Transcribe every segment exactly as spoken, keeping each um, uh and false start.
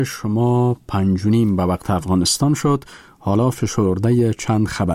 شما پنج و نیم به وقت افغانستان شد. حالا فشرده چند خبر.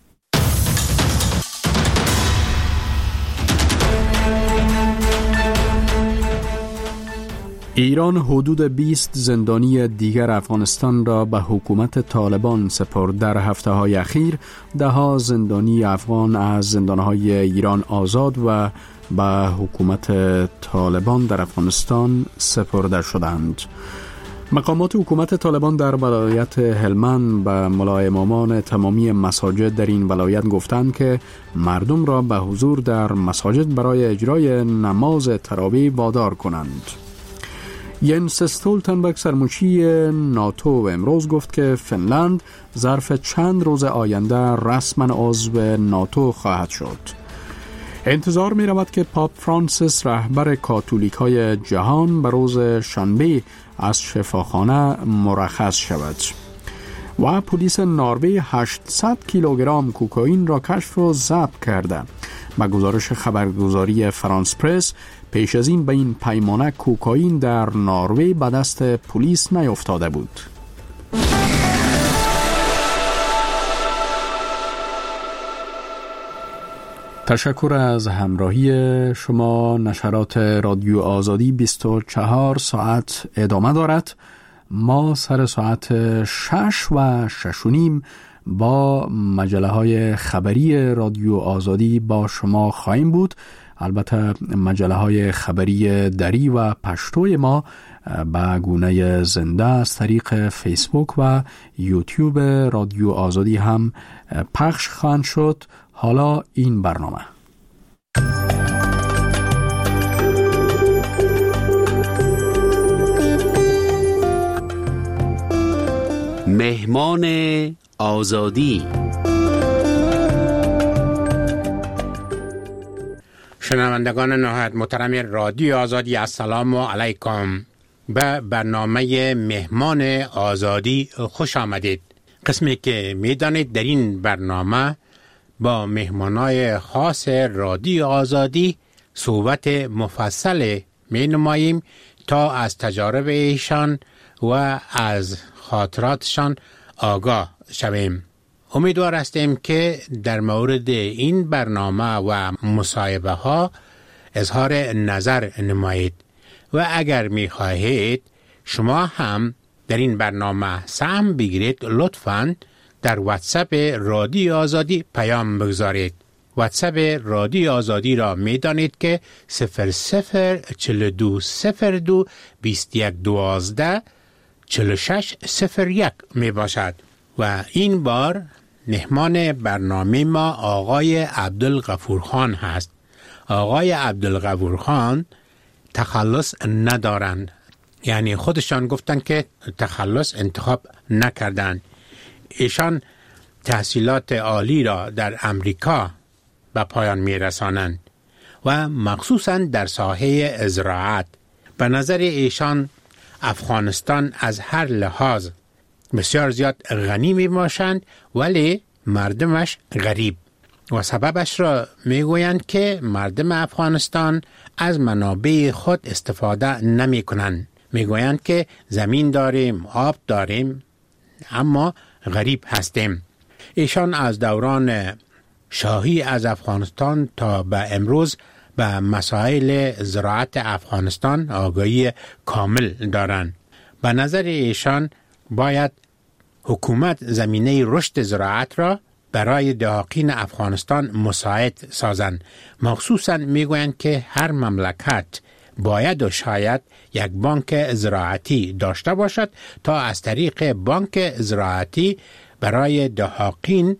ایران حدود بیست زندانی دیگر افغانستان را به حکومت طالبان سپرد. در هفته‌های اخیر ده‌ها زندانی افغان از زندان‌های ایران آزاد و به حکومت طالبان در افغانستان سپرده شدند. مقامات حکومت طالبان در ولایت هلمند به ملا امامان تمامی مساجد در این ولایت گفتند که مردم را به حضور در مساجد برای اجرای نماز تراویح وادار کنند. ینس استولتنبرگ سرمنشی ناتو امروز گفت که فنلند ظرف چند روز آینده رسما عضو ناتو خواهد شد. انتظار می رود که پاپ فرانسیس رهبر کاتولیک های جهان به روز شنبه از شفاخانه مرخص شود. و پلیس نروژ هشتصد کیلوگرم کوکائین را کشف و ضبط کرده. با گزارش خبرگزاری فرانس پرس، پیش از این به این پیمانه کوکائین در نروژ به دست پلیس نیفتاده بود. تشکر از همراهی شما. نشرات رادیو آزادی بیست و چهار ساعت ادامه دارد. ما سر ساعت شش و شش و نیم با مجله های خبری رادیو آزادی با شما خواهیم بود. البته مجله های خبری دری و پشتوی ما به گونه زنده از طریق فیسبوک و یوتیوب رادیو آزادی هم پخش خواهند شد. حالا این برنامه مهمان آزادی. شنوندگان نهایت محترم رادیو آزادی، السلام علیکم. به برنامه مهمان آزادی خوش آمدید. قسمی که میدانید در این برنامه با مهمانای خاص رادیو آزادی صحبت مفصل می نماییم تا از تجارب ایشان و از خاطراتشان آگاه شویم. امیدوار هستیم که در مورد این برنامه و مصاحبه ها اظهار نظر نمایید و اگر می خواهید شما هم در این برنامه سهم بگیرید، لطفاً در واتساپ رادیو آزادی پیام بگذارید. واتساپ رادیو آزادی را می دانید که صفر صفر چهل و دو صفر دو بیست و یک دوازده چهل و شش صفر یک می باشد. و این بار مهمان برنامه ما آقای عبدالغفور خان هست. آقای عبدالغفور خان تخلص ندارند، یعنی خودشان گفتن که تخلص انتخاب نکردند. ایشان تحصیلات عالی را در امریکا به پایان می رسانند و مخصوصاً در ساحه زراعت. به نظر ایشان افغانستان از هر لحاظ بسیار زیاد غنی می باشند ولی مردمش غریب، و سببش را می گویند که مردم افغانستان از منابع خود استفاده نمی کنند. می گویند که زمین داریم، آب داریم، اما غریب هستیم. ایشان از دوران شاهی از افغانستان تا به امروز به مسائل زراعت افغانستان آگاهی کامل دارند. به نظر ایشان باید حکومت زمینه رشد زراعت را برای دهقان افغانستان مساعد سازند. مخصوصاً میگویند که هر مملکت باید و شاید یک بانک زراعتی داشته باشد تا از طریق بانک زراعتی برای دهقان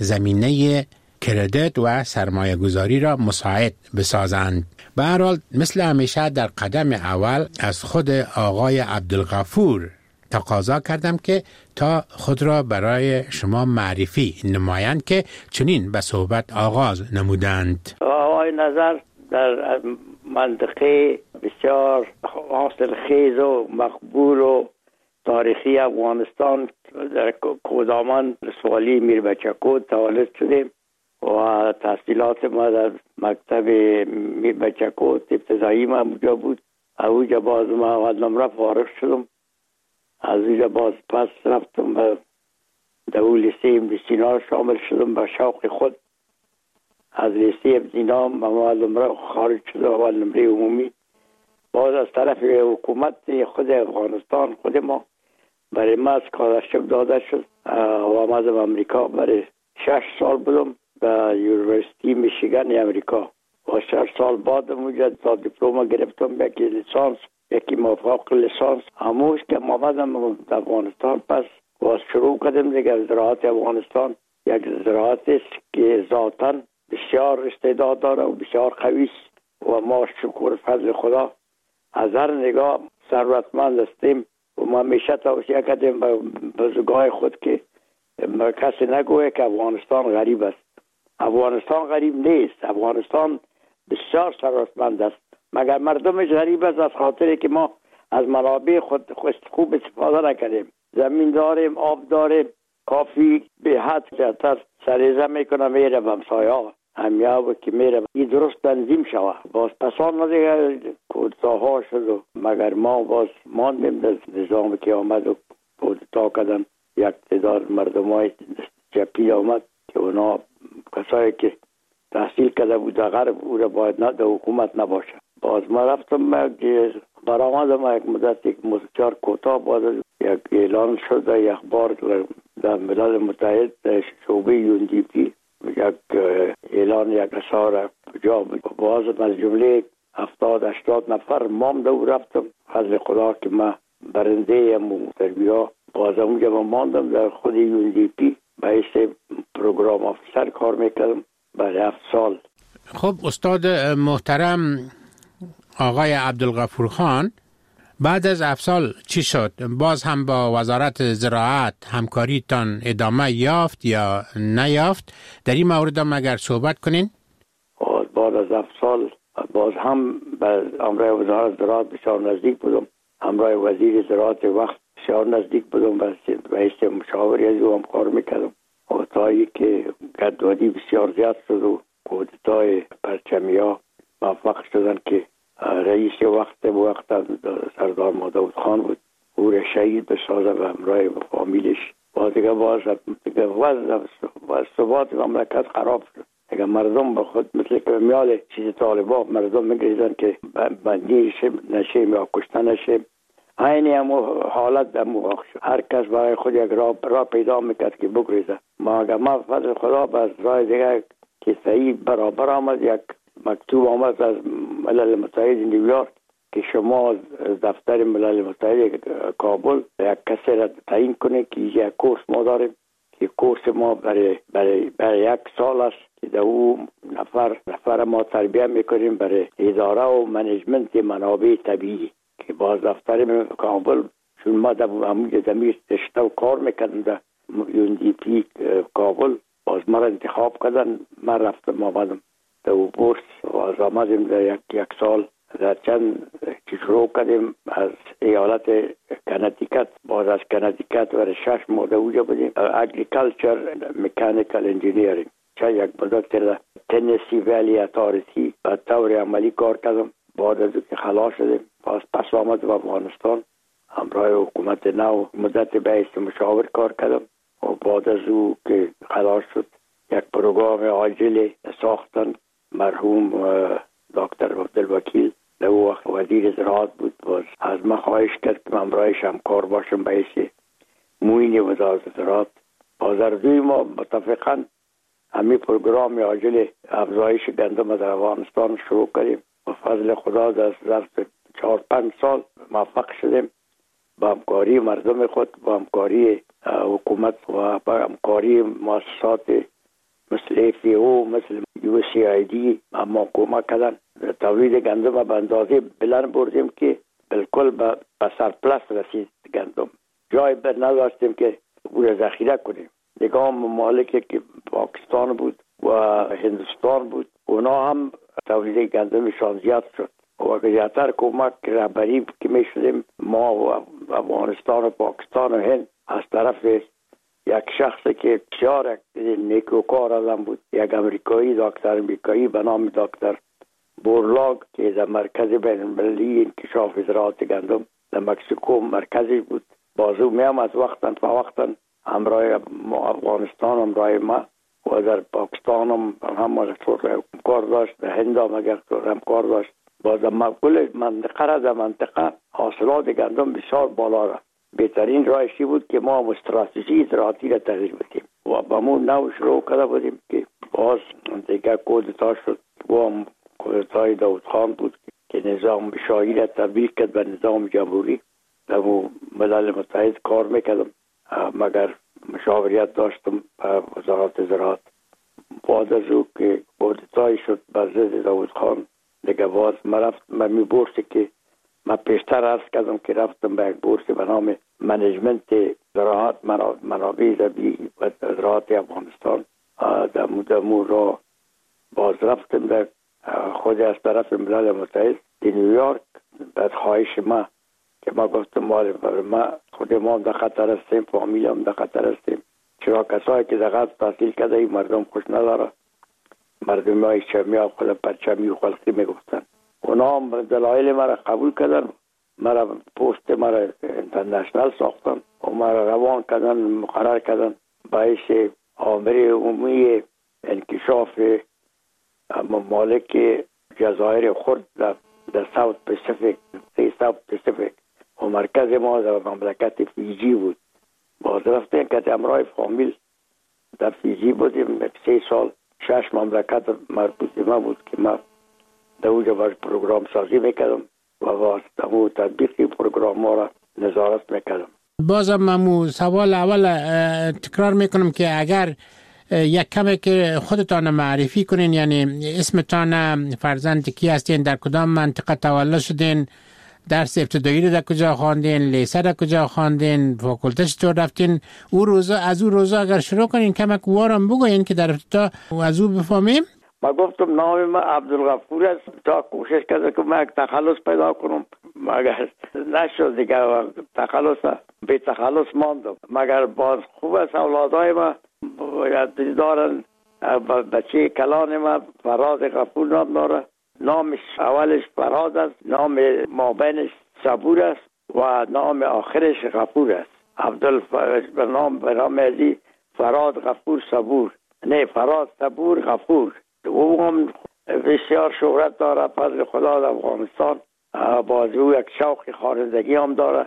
زمینه کردیت و سرمایه گذاری را مساعد بسازند. به هر حال مثل همیشه در قدم اول از خود آقای عبدالغفور تقاضا کردم که تا خود را برای شما معرفی نمایند که چنین به صحبت آغاز نمودند. آقای نظر در منطقه بسیار حاصل خیز و مقبول و تاریخی افغانستان در کودامان سوالی میر بچکو تولد شدیم و تحصیلات ما در مکتب میر بچکو ابتدایی ما اونجا بود. اونجا باز ما اول نمره فارغ شدم. اونجا باز پس رفتم و در لیسه ابن سینا شامل شدم به شوق خود. از لیسه ابن سینا اول نمره خارج شد، اول نمره عمومی. باز از طرف حکومت خود افغانستان خود ما برای ما اسکالرشیپ داده شد و آمدم امریکا. برای شش سال بودم به یونیورسیتی میشیگن امریکا و شش سال بعد اونجا تا دیپلم گرفتم، یکی لیسانس یکی موافق لیسانس. هموش که ما آمدم افغانستان پس باز شروع کردم دیگه زراعت افغانستان. یک زراعت است که ذاتاً بسیار استعداد داره و بسیار قوی است و ما شکر فضل خدا از هر نگاه ثروتمند هستیم و ما همیشه توصیه کردیم به بزرگای خود که کسی نگوه که افغانستان غریب است. افغانستان غریب نیست، افغانستان بسیار ثروتمند است، مگر مردمش غریب است از خاطر که ما از منابع خود خوب استفاده نکردیم. زمین داریم، آب داریم، کافی به حد زیادتر سریزه میکنه میره به همسایه‌ها، همیه که میره این درست تنظیم شود. باز پسان دیگه کودتاها شد و مگر ما باز ماندیم در نظام که آمد و کودتا کردن. یک تعداد مردم های جپی آمد که اونا کسایی که تحصیل کرده بود در غرب او را باید نه در حکومت نباشه. باز ما رفتم برآمدم یک مدت یک مذکر کوتاه باز یک اعلان شد در اخبار در ملل متحد در شعبه یون دی پی یک اعلان یک اثار جا بود. باز از جمله هفتاد هشتاد نفر مانده و رفتم. فضل خدا که من برنده ام و تربیه باز اونجا من ماندم در خود یون دی پی به حیث پروگرام افسر کار میکردم برای هفت سال. خب استاد محترم آقای عبدالغفور خان، بعد از هفت سال چی شد؟ باز هم با وزارت زراعت همکاریتان ادامه یافت یا نیافت؟ در این مورد هم اگر صحبت کنین. بعد از هفت سال باز هم به امرای وزارت زراعت بسیار نزدیک بودم، امرای وزیر زراعت وقت بسیار نزدیک بودم، به حیث مشاوری از او هم کار میکردم و تا ای که گدوادی بسیار زیاد شد و کودتای پرچمی ها موفق شدن که رئیس وقت وقت سردار مادود خان بود، او را شهید بسازه و همراه فامیلش. با دیگه باز دیگه وضع و ثبات مملکت خراب شد. دیگه مردم به خود مثل که میال چیز طالبا مردم میگریزن که بندی نشیم یا کشته نشیم. اینی همو حالت همو شد. هر کس برای خود یک راه را پیدا میکرد که بگریزه. ما اگر ما فضل خدا باز راه دیگه که صحیح برابر آمد، یک مکتوب آمد از ملل متحد نیویورک که شما دفتر ملل متحد کابل یک کسی را تعیین کنه که یک کورس ما داریم که کورس ما برای برای برای یک سال است که در او نفر نفر ما تربیت میکنیم برای اداره و منیجمنت منابع طبیعی که باز دفتر کابل چون ما در همون زمین داشته و کار میکردم در یون دی پی کابل، باز ما را انتخاب کردن. من رفتم آمدم در او بورس و از آمدیم در یک, یک سال در چند شروع کردیم از ایالت کنتیکت. باز از کنتیکت و شش ماه اوجا بودیم اگریکلچر مکانیکل انجینیرینگ چه یک مدت در تنسی ویلی اتارتی و طور عملی کار کردم. بعد از که خلاص شدیم باز پس آمد و افغانستان همراه حکومت نو مدت به حیث مشاور کار کردم و بعد از او که خلاص شد یک پروگرام عاجل ساختن. مرحوم دکتر عبدالوکیل در او وقت وزیر زراعت بود، باز از من خواهش کرد که من برایش همکار باشم به حیث معین وزارت زراعت. باز اردوی ما متفقاً همین پروگرام عاجل افزایش گندم در افغانستان شروع کردیم و فضل خدا در ظرف چهار پنج سال موفق شدیم با همکاری مردم خود، با همکاری حکومت و با همکاری مؤسسات مثل ای فی او مثل یو سی آی دی اما کمک کردن. تولید گندم به اندازه بلند بردیم که بالکل به سرپلس رسید گندم. جای بر نداشتیم که او را ذخیره کنیم. نگاه ممالکی که پاکستان بود و هندوستان بود اونا هم تولید گندمشان زیاد شد و زیادتر کمک رهبری که می شدیم ما و افغانستان و پاکستان و هند از طرف یک شخصی که بسیار نیکوکار آدم بود، یک امریکایی دکتر امریکایی به نام دکتر بورلاگ که در مرکز بین المللی انکشاف زراعت گندم در مکسیکو مرکزی بود. بازو میام از وقتا تا وقتا همراه افغانستان همراه ما و در پاکستان هم هم کار داشت، در هند هم اگر هم کار داشت. باز ما کل منطقه را در منطقه حاصلات گندم بسیار بالا را. بهترین راهشی بود که ما استراتژی زراعتی را تغییر بدیم و با مو نو شروع کرده بودیم که باز دیگه کودتا شد و هم کودتای داود خان بود که نظام شاهی را تبدیل کرد به نظام جمهوری. در ملل متحد کار میکردم مگر مشاوریت داشتم به وزارت زراعت. بعد از او که کودتای شد بر ضد داود خان دیگه باز من رفت من می بورسی که من پیشتر عرض کردم که رفتم به یک بورس به نام منیجمنت زراعت منابع طبیعی و زراعت افغانستان. در مو را باز رفتم در خود از طرف ملل متحد در نیویورک. بعد خواهش ما که ما گفتم ما خود ما در خطر هستیم، فامیل هم در خطر هستیم، چرا کسایی که در غرب تحصیل کرده این مردم خوش نداره، مردم های چمی ها خود پرچمی و خلقی میگفتن. اونا هم دلایل مرا قبول کردن، مرا پوست مرا انترنشنل ساختن و مرا روان کردن، مقرر کردن باعث آمر عمومی انکشاف ممالک جزایر خرد در در ساوت پسیفیک ساوت پسیفیک و مرکز ما در مملکت فیجی بود. باز رفتیم که امرای فامیل در فیجی بودیم. سه سال شش مملکت مربوط ما بود که ما در اونجا باز پروگرام سازی میکردم و باز در تطبیق پروگرام ما را نظارت میکردم. بازم ممو سوال اول تکرار میکنم که اگر یک کمی که خودتان معرفی کنین، یعنی اسمتان، فرزند کی هستین، در کدام منطقه تولد شدین، درس ابتدایی رو در کجا خواندین، لیسه در کجا خواندین، فاکولته چطور رفتین، او روزا از او روزا اگر شروع کنین کمک وارم بگوین که در ابتدا از او بفهمیم. ما گفتم نام ما عبدالغفور است. تا کوشش کردم که من تخلص پیدا کنم مگر نشد دیگه، تخلص به تخلص ماندم. مگر باز خوب است اولادای ما باید دارن. بچه کلان ما فراد غفور نام داره، نامش اولش فراد است، نام مابینش صبور است و نام آخرش غفور است. عبدال به نام به نام ازی فراد غفور صبور، نه فراد صبور غفور. او هم بسیار شهرت داره فضل خدا در افغانستان. باز او یک شوق خوانندگی هم داره،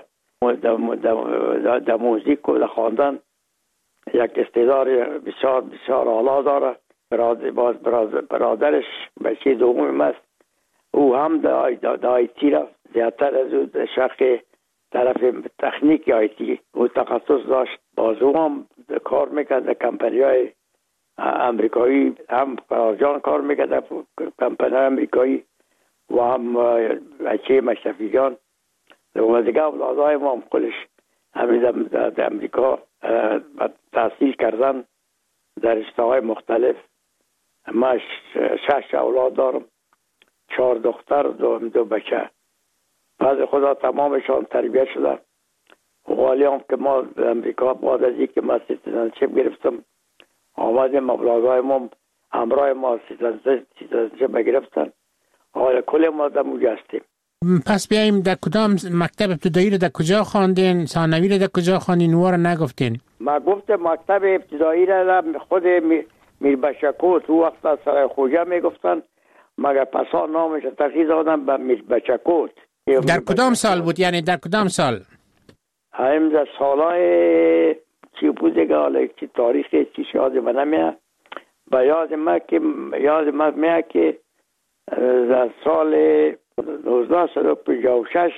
در موزیک و در خواندن یک استعداد بسیار بسیار اعلی داره. برادر باز برادر برادرش بچه دوم است، او هم در آیتی را زیادتر از او شق طرف تکنیک آیتی او تخصص داشت. باز او هم کار میکرد در کمپنی های امریکایی، هم فرارجان کار میکرد در کمپنی های امریکایی و هم بچه مشرفی جان و دیگه اولادهای ما هم خودش همین در امریکا تحصیل کردن در رشته‌های مختلف. ما شش اولاد دارم، چهار دختر دو دو بچه. بعد خدا تمامشان تربیت شدن. ولی هم که ما در امریکا بعد از اینکه ما سیتیزنشیپ گرفتم آمدیم، اولادهای ما همراه ما سیتیزنشیپ گرفتن. حالا کل ما در موجه هستیم. پس بیاییم در کدام مکتب ابتدایی رو در کجا خواندین، ثانوی رو در کجا خواندین؟ و رو نگفتین. ما گفتم مکتب ابتدایی را خود میربچکوت او وقت از سرای خوجه میگفتن، مگر پسا نامش تغییر دادن به میربچکوت. در کدام سال بود؟ یعنی در کدام سال؟ همین در سالهای چی بود دیگه، حالا چی تاریخی چی یاد من نمیاد. با یاد ما که یاد ما میاد که در سال نوزده و پنجاه و شش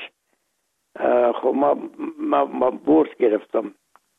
خب ما, ما, ما بورس گرفتم.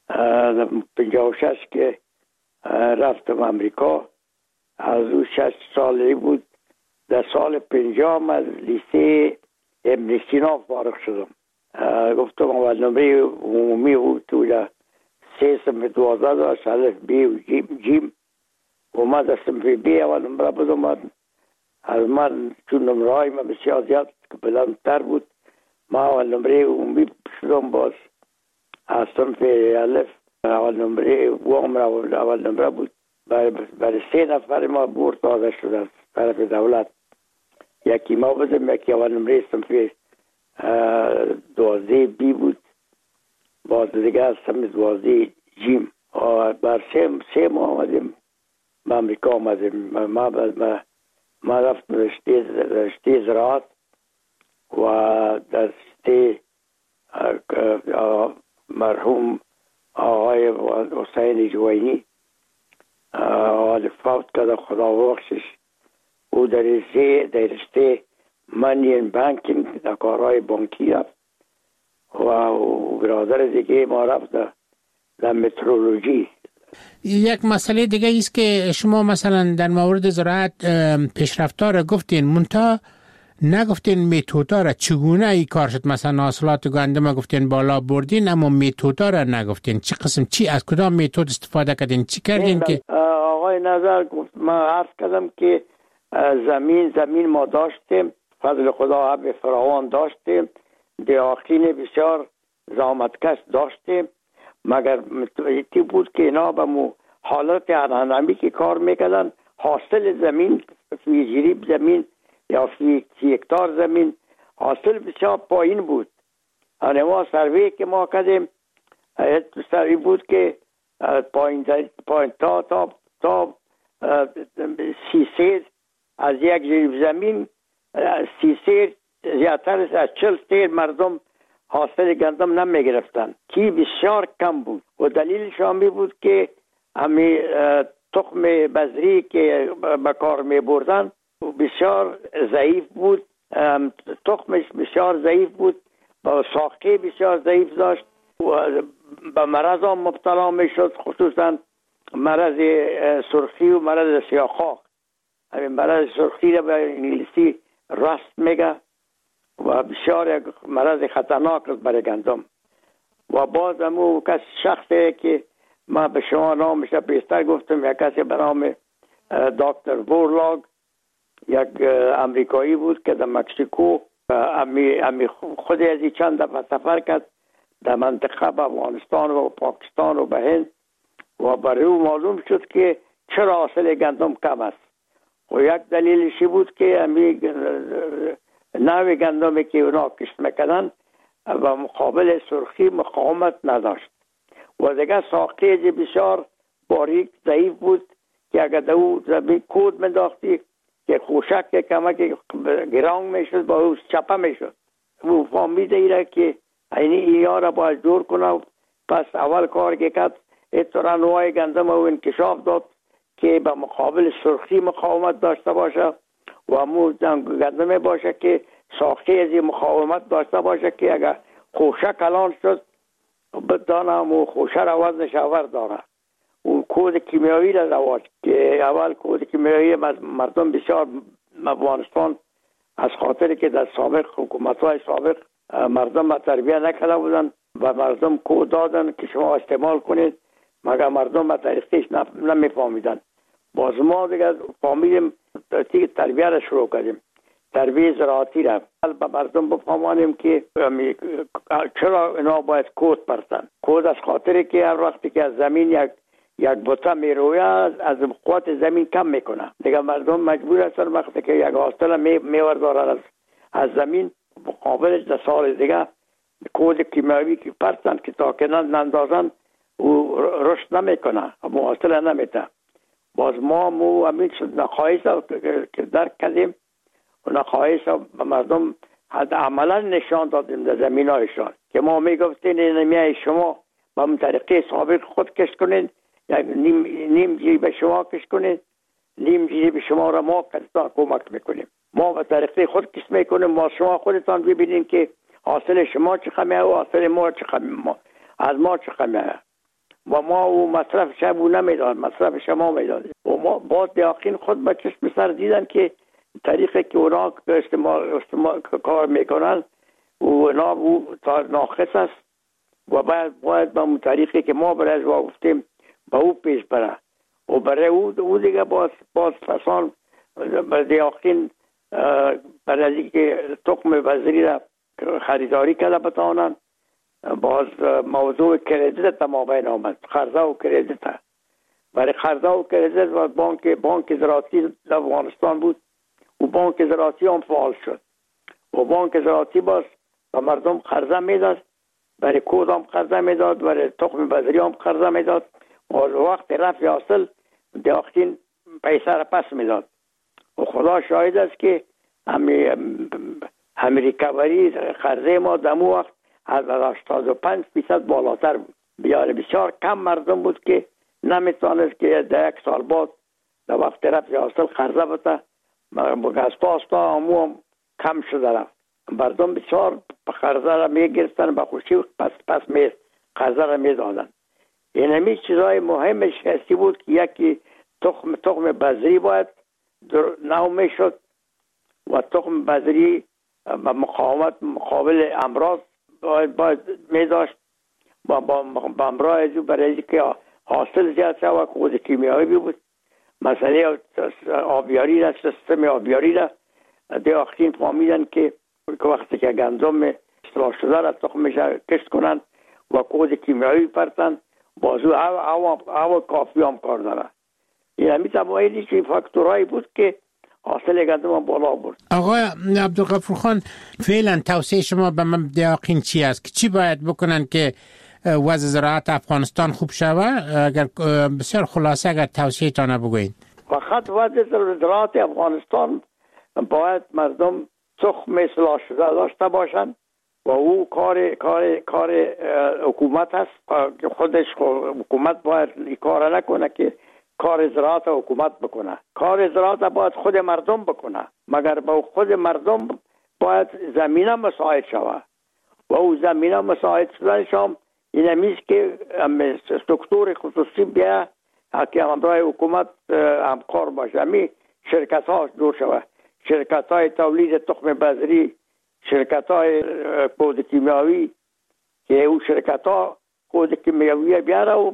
پنجاه و شش که رفتم امریکا، از او شش سالی بود. در سال پنجاه من از لیسه ابن سینا فارغ شدم. گفتم اول نمره عمومی بود تو در سه سنف دوازده داشت، الف بی و جیم, جیم. و من در سنف بی اول نمره بودم. از من چون نمره های من بسیار زیاد که بلندتر بود، ما اول نمره عمومی شدم. باز از سنف الف اول نمره وام اول نمره بود. برای سه نفر ما بورس داده شد از طرف دولت. یکی ما بودم، یکی اول نمره سنف دوازده بی بود. باز دیگه از سمزوازی جیم بر سه سه ماه آمدیم به امریکا آمدیم. ما ما ما رفتم رشته رشته زراعت و در رشته مرحوم آقای حسین جوینی آقای فوت کرده خدا بخشش، او در رشته در رشته منین بانکینگ در کارهای بانکی رفت و برادر دیگه ما رفت در مترولوژی. یک مسئله دیگه ایست که شما مثلا در مورد زراعت پیشرفت‌ها را گفتین، منتها نگفتین متدها را چگونه ای کار شد. مثلا حاصلات گندم گفتین بالا بردین، اما متدها را نگفتین. چه قسم چی از کدام متد استفاده کردین، چی کردین؟ که آقای نظر گفت ما عرض کردم که زمین زمین ما داشتیم، فضل خدا آب فراوان داشتیم، دیاقین بسیار زحمتکش داشتیم، مگر متوجه بود که اینا به مو حالت انانمی که کار میکردن حاصل زمین فی جریب زمین یا فی هکتار زمین حاصل بسیار پایین بود. یعنی ما سروی که ما کردیم سروی بود که پایین پایین تا تا تا سی سیر از یک جریب زمین سی سیر زیادتر از چل سیر مردم حاصل گندم نمی گرفتن که بسیار کم بود و دلیل شامی بود که همی تخم بذری که به کار می بردن بسیار ضعیف بود، تخمش بسیار ضعیف بود، با ساقه بسیار ضعیف داشت و به مرض هم مبتلا می شد، خصوصا مرض سرخی و مرض سیاه‌خاک. همین مرض سرخی را به انگلیسی راست میگه و بسیار یک مرض خطرناک است برای گندم. و باز همون کس شخصی که ما به شما نامش پیشتر گفتم، یک کسی به نام دکتر وورلاگ، یک امریکایی بود که در مکسیکو امی امی خود از چند دفعه سفر کرد در منطقه به افغانستان و پاکستان و به هند و برای او معلوم شد که چرا حاصل گندم کم است. و یک دلیلشی بود که امی نوع گندمی که اونا کشت میکردن و مقابل سرخی مقاومت نداشت و دیگه ساقه بسیار باریک ضعیف بود که اگر دو زمین کود منداختی که خوشک که کمک گرانگ میشد با او چپه میشد. او فهمیده ایره که اینی اینا را باید جور کنه. پس اول کار که کرد اترا نوع گندم او انکشاف داد که به مقابل سرخی مقاومت داشته باشه و امو گندم باشه که ساخته از مقاومت داشته باشه که اگر خوشه کلان شد بدانه امو خوشه را وزنش آور داره. اون کود کیمیایی را رواج که اول کود کیمیایی مردم بسیار افغانستان از خاطر که در سابق حکومت‌های سابق مردم تربیت نکرده بودن و مردم کود دادن که شما استعمال کنید، مگر مردم طریقش نمیفهمیدن. باز ما دیگه فهمیدیم تربیت را شروع کردیم، تربیت زراعتی را به مردم بفهمانیم که چرا اینا باید کود پرتن. کود از خاطر که هر وقتی که از زمین یک یک بوته میروید از قوت زمین کم میکنه. دیگه مردم مجبور هستن وقتی که یک حاصل می میوردارن از از زمین مقابلش در سال دیگه کود کیمیایی که پرتن که تا که نندازن و رشد نمیکنه و حاصل نمیده. باز ما مو امید شد نخواهیش که درک کردیم و نخواهیش به مردم حد عملا نشان دادیم در زمین هایشان که ما میگفتیم نمیای شما با من طریقه سابق خود کش کنید، یک نیم نیم جی به شما کش کنید، نیم جی به شما را ما کسان کمک میکنیم. ما به طریقه خود کش میکنیم، ما شما خودتان ببینید که حاصل شما چه خمیه و حاصل ما چه خمیه، از ما چه خمیه و ما او مصرف شما نمیداد، مصرف شما میدادیم و ما با دیاقین خود به چشم سر دیدن که طریقه که اونا استعمال, استعمال کار میکنن و اونا او ناقص است و باید باید با اون طریقه که ما برای ازوا گفتیم با او پیش بره و برای او, او دیگه باز باز فسان برای دیاقین برای که تخم وزری را خریداری کرده بتانن. باز موضوع کردیت ما بین آمد، خرده و کردیت. برای خرده و کردیت و بانک بانک زراعتی افغانستان بود و بانک زراعتی هم فعال شد و بانک زراعتی باز به مردم خرده میداد برای کود هم قرضه میداد، برای تخم بذری هم قرضه میداد و وقت رفت حاصل دیاختین پیسه را پس میداد. و خدا شاهد است که همی همی ریکاوری قرضه ما دمو وقت از هشتاد و پنج فیصد بالاتر بود. بیاره بسیار کم مردم بود که نمیتونست که در یک سال بعد در وقت رفت حاصل قرضه بده. بگستا استا همو هم کم شده رفت. مردم بسیار قرضه را میگرفتن به خوشی پس پس می قرضه را میدادن. این همی چیزای مهمش هستی بود که یکی تخم تخم بذری باید نو میشد و تخم بذری با مقاومت مقابل امراض باید, باید می داشت با, با, با امراض برای که حاصل زیاد شد و کود کیمیایی بود. مسئله آبیاری را سیستم آبیاری را دیاختین فهمیدن که وقتی که گندم اصلاح شده را تخمش کشت کنند و کود کیمیایی پرتن بازو هوا کافی هم کار داره. این همی تمایلی که فاکتورهایی بود که حاصل گندم بالا برد. آقای عبدالغفور خان، فعلا توصیه شما به مبدعاقین چی است که چی باید بکنن که وضع زراعت افغانستان خوب شود؟ اگر بسیار خلاصه اگر توصیه تانه بگوین. فقط وضع زراعت افغانستان باید مردم تخم اصلاح شده داشته باشند و او کار کار کار حکومت است که خودش حکومت باید این کار نکنه که کار زراعت حکومت بکنه. کار زراعت باید خود مردم بکنه، مگر با خود مردم باید زمینه مساعد شود و او زمینه مساعد شدنش هم این همیست که دکتر خصوصی بیا که همراه حکومت همکار باشه. همی شرکت ها دور شود، شرکت های تولید تخم بذری، شرکت های کود کیمیاوی که او شرکت ها کود کیمیاوی بیاره و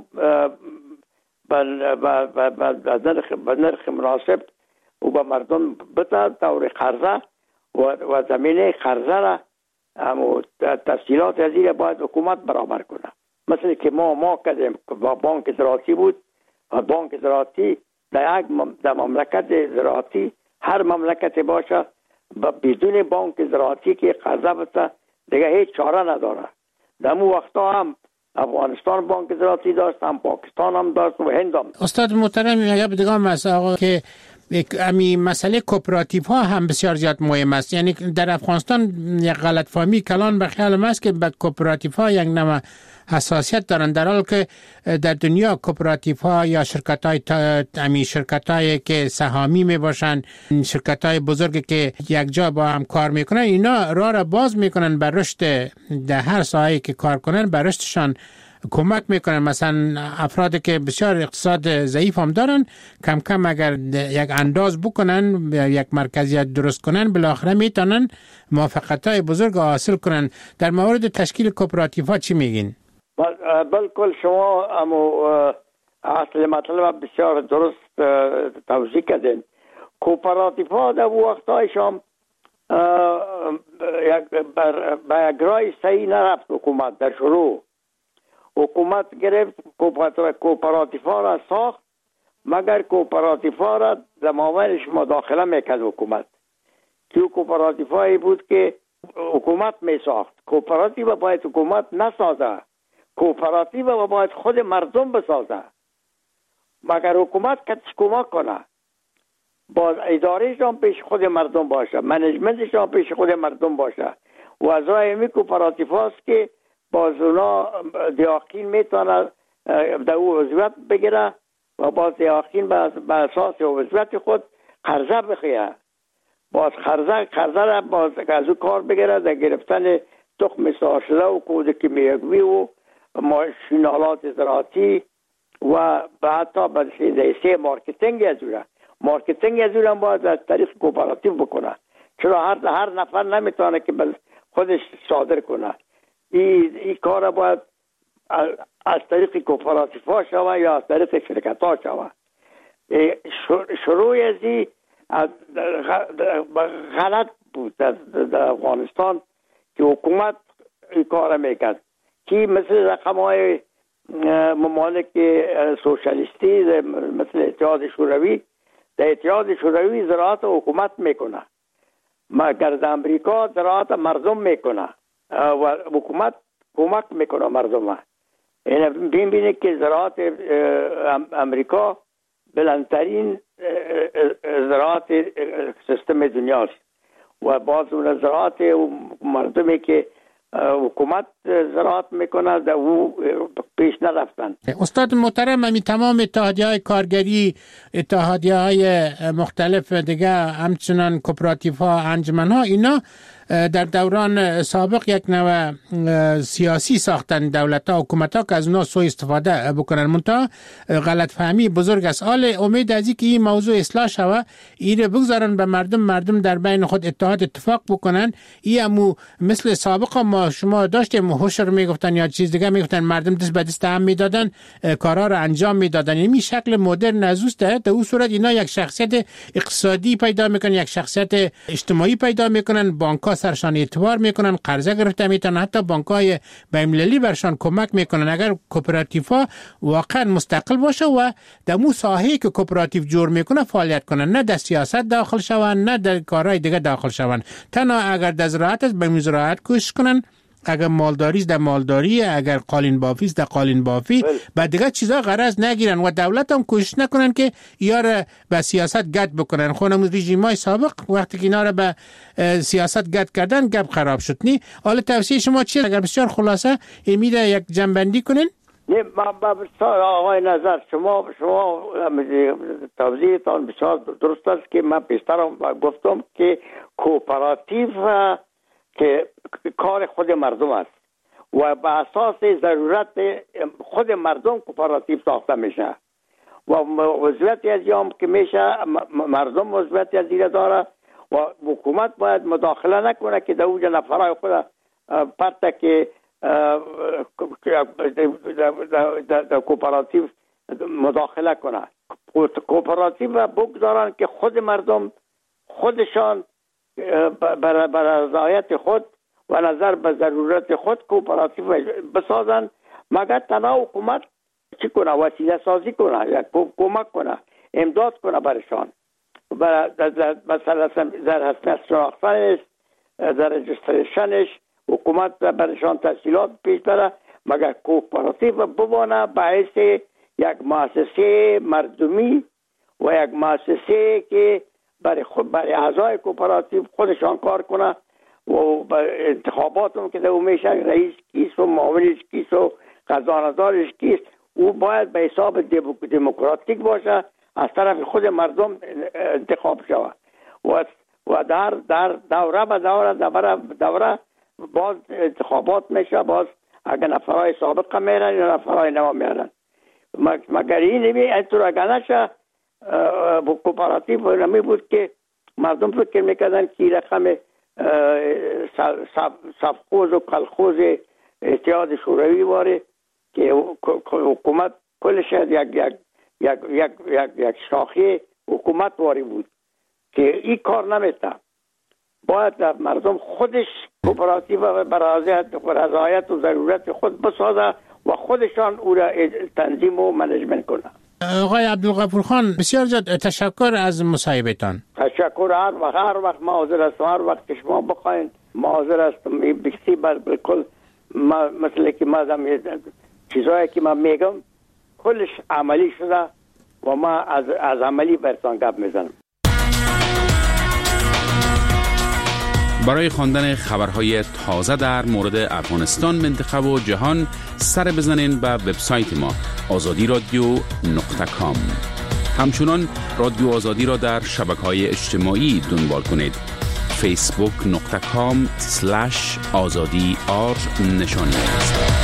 به نرخ مناسب و به مردم بده دور قرضه و زمینه قرضه را تسهیلات ازیر باید حکومت برابر کنه. مثل که ما ما کردیم با بانک زراعتی بود و بانک زراعتی در یک در مملکت زراعتی هر مملکت باشه بدون بانک زراعتی که قرضه بده دیگه هیچ چاره نداره. در مو وقتا هم افغانستان بانک زراعتی داشت، هم پاکستان هم داشت و هند هم. استاد محترم، یک دیگه مسئله آقا که امی مسئله کوپراتیو ها هم بسیار زیاد مهم است. یعنی در افغانستان یک غلط فهمی کلان به خیال است که به کوپراتیو ها یک نوع حساسیت دارن، در حالی که در دنیا کوپراتیو ها یا شرکت های امی شرکت هایی که سهامی می باشن، شرکت های بزرگی که یک جا با هم کار میکنن، اینا راه را باز میکنن بر رشد در هر ساحه‌ای که کار کنن، بر رشدشان کمک میکنن. مثلا افرادی که بسیار اقتصاد ضعیف هم دارن، کم کم اگر یک انداز بکنن، یک مرکزیت درست کنن، بالاخره میتونن موفقیت‌های بزرگ حاصل کنن. در مورد تشکیل کوپراتیو ها چی میگین؟ بالکل شما امو اصل مطلب بسیار درست توضیح کردین. کوپراتیو ها در وقتایشان به یک راه صحیح نرفت. حکومت در شروع حکومت گرفت کوپراتیو ها را ساخت، مگر کوپراتیو ها را در مابینش مداخله میکرد حکومت. که کوپراتیو هایی بود که حکومت می ساخت. کوپراتیو باید حکومت نسازه، کوپراتیو باید خود مردم بسازه. مگر حکومت کتش کمک کنه، باز ادارهش هم پیش خود مردم باشه، منیجمنتش هم پیش خود مردم باشه. و از راه همی کوپراتیو هاست که باز اونا دیاقین میتونه در او عضویت بگیره و باز دیاقین به اساس عضویت خود قرضه بخیه. باز قرضه قرضه را باز از او کار بگیره در گرفتن تخم اصلاح شده و کود کیمیاوی و ماشینالات زراعتی و حتی به حیثیت مارکتینگ از او مارکتینگ از او باید از طریق کوپراتیو بکنه. چرا هر هر نفر نمیتونه که خودش صادر کنه. این ای کار باید از طریق کوپراتیو ها شوه یا از طریق شرکت ها شوه. شروع از این غلط بود در افغانستان که حکومت این کار میکرد که مثل رقم های ممالک سوشالیستی مثل اتحاد شوروی، در اتحاد شوروی زراعت حکومت میکنه، مگر در امریکا زراعت مردم میکنه و حکومت کمک میکنه مردم. این بین بینید که زراعت امریکا بلندترین زراعت سیستم دنیاست و باز اون زراعت مردمی که حکومت زراعت میکنه در او پیش نرفتن. استاد محترم، امی تمام اتحادیه های کارگری، اتحادیه های مختلف دیگه، همچنان کوپراتیف ها، انجمن ها، اینا در دوران سابق یک نوع سیاسی ساختن دولت ها، حکومت ها که از اونا سوء استفاده بکنن. منتها غلط فهمی بزرگ است. حال امید از این که این موضوع اصلاح شوه، این بگذارن به مردم، مردم در بین خود اتحاد اتفاق بکنن. این امو مثل سابق ما شما داشتیم هوشر میگفتن یا چیز دیگه میگفتن، مردم دست به دست هم میدادن، کارا رو انجام میدادن. این شکل مدرن نزوسته. در اون صورت اینا یک شخصیت اقتصادی پیدا میکنن، یک شخصیت اجتماعی پیدا میکنن، بانک سرشان اعتبار میکنن، قرضه گرفته میتونن، حتی بانک‌های بین‌المللی برشان کمک میکنن. اگر کوپراتیف‌ها واقعا مستقل باشه و در مو ساحه‌ای که کوپراتیو جور میکنه فعالیت کنن، نه در سیاست داخل شون، نه در کارهای دیگه داخل شون. تنها اگر در زراعت است به زراعت کوشش کنن، اگر مالداری است در مالداری، اگر قالین بافی است در قالین بافی، بعد دیگه چیزا غرض نگیرن و دولت هم کوشش نکنن که یار به سیاست گد بکنن. خونم رژیمای سابق وقتی که اینا رو به سیاست گد کردن گپ خراب شد. نی حالا توصیه شما چیه؟ اگر بسیار خلاصه امیده یک جنبندی کنین. نه ما بسیار آقای نظر شما شما توضیحتان بسیار درست است که من پیشترم گفتم که کوپراتیو که کار خود مردم است و به اساس ضرورت خود مردم کوپراتیو ساخته میشه و وضعیتی از یام که میشه مردم وضعیتی از دیگه داره و حکومت باید مداخله نکنه که در اوج نفرای خود پرته که در کوپراتیو مداخله کنه. کوپراتیو بگذارن که خود مردم خودشان بر رضایت خود و نظر به ضرورت خود کوپراتیو بسازن، مگر تنها حکومت چی کنه؟ وسیله سازی کنه یا کمک کنه، امداد کنه برشان. مثلا در حسنه شناختنش، در رجستریشنش حکومت برشان تسهیلات پیش بره، مگر کوپراتیو بمانه باعث یک مؤسسه مردمی و یک مؤسسه که برای خود برای اعضای کوپراتیو خودشان کار کنه و انتخاباتون که دو میشه رئیس کیست و معاونش کیست و خزانه‌دارش کیست، او باید به حساب دموکراتیک باشه، از طرف خود مردم انتخاب شود و و در در دوره به دوره دوره دوره باز انتخابات میشه، باز اگر نفرای سابق میرن یا نفرای نو میرن. مگر این نمی اینطور اگر نشه کوپراتیو نمی بود که مردم فکر میکردن که رقم سفخوز و کلخوز اتحاد شوروی واره که حکومت کلش یک یک یک یک یک یک شاخه حکومت واری بود که این کار نمیته. باید مردم خودش کوپراتیو بر رضایت و ضرورت خود بسازه و خودشان او را تنظیم و منیجمنت کنه. آقای عبدالغفور خان بسیار زیاد تشکر از مصاحبهتان. تشکر. هر وقت هر وقت ما حاضر هستم، هر وقت که شما بخواین ما حاضر هستم. بکسی بالکل مثل که ما چیزایی که من میگم کلش عملی شده و ما از از عملی برتان گپ میزنم. برای خواندن خبرهای تازه در مورد افغانستان، منطقه و جهان سر بزنین به وبسایت ما آزادی رادیو نقطه کام. همچنان رادیو آزادی را در شبکه‌های اجتماعی دنبال کنید. فیسبوک نقطه کام سلش آزادی آر نشانی است.